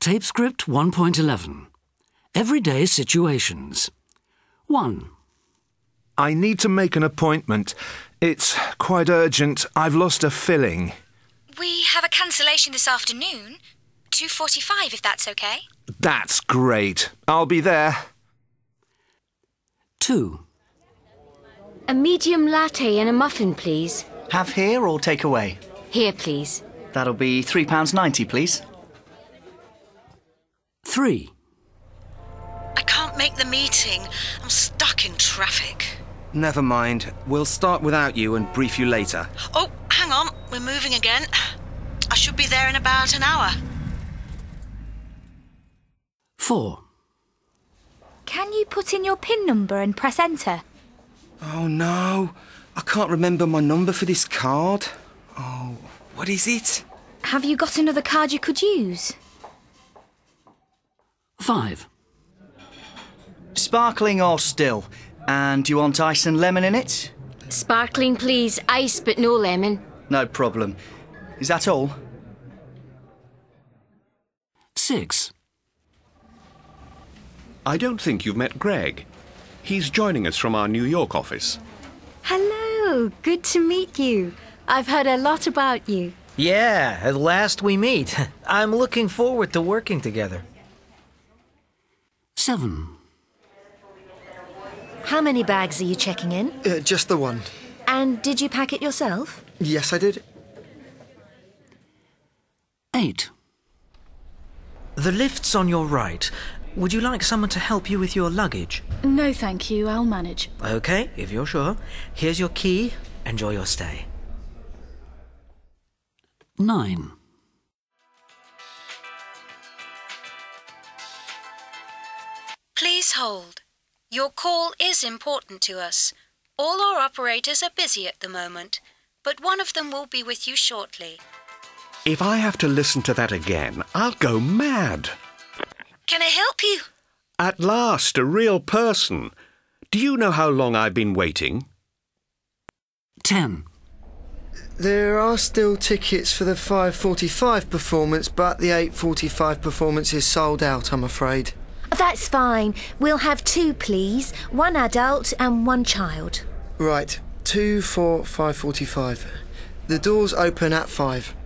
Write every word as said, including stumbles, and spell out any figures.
Tape script one point eleven. Everyday situations. one. I need to make an appointment. It's quite urgent. I've lost a filling. We have a cancellation this afternoon. two forty-five, if that's okay. That's great. I'll be there. two. A medium latte and a muffin, please. Have here or take away? Here, please. That'll be three pounds ninety, please. three. I can't make the meeting. I'm stuck in traffic. Never mind. We'll start without you and brief you later. Oh, hang on. We're moving again. I should be there in about an hour. four. Can you put in your PIN number and press enter? Oh, no. I can't remember my number for this card. Oh, what is it? Have you got another card you could use? five. Sparkling or still? And do you want ice and lemon in it? Sparkling, please. Ice, but no lemon. No problem. Is that all? six. I don't think you've met Greg. He's joining us from our New York office. Hello, good to meet you. I've heard a lot about you. Yeah, at last we meet. I'm looking forward to working together. seven. How many bags are you checking in? Uh, just the one. And did you pack it yourself? Yes, I did. eight. The lift's on your right. Would you like someone to help you with your luggage? No, thank you. I'll manage. Okay, if you're sure. Here's your key. Enjoy your stay. nine. Please hold. Your call is important to us. All our operators are busy at the moment, but one of them will be with you shortly. If I have to listen to that again, I'll go mad. Can I help you? At last, a real person. Do you know how long I've been waiting? ten. There are still tickets for the five forty-five performance, but the eight forty-five performance is sold out, I'm afraid. That's fine. We'll have two, please. One adult and one child. Right, two for five forty-five. The doors open at five.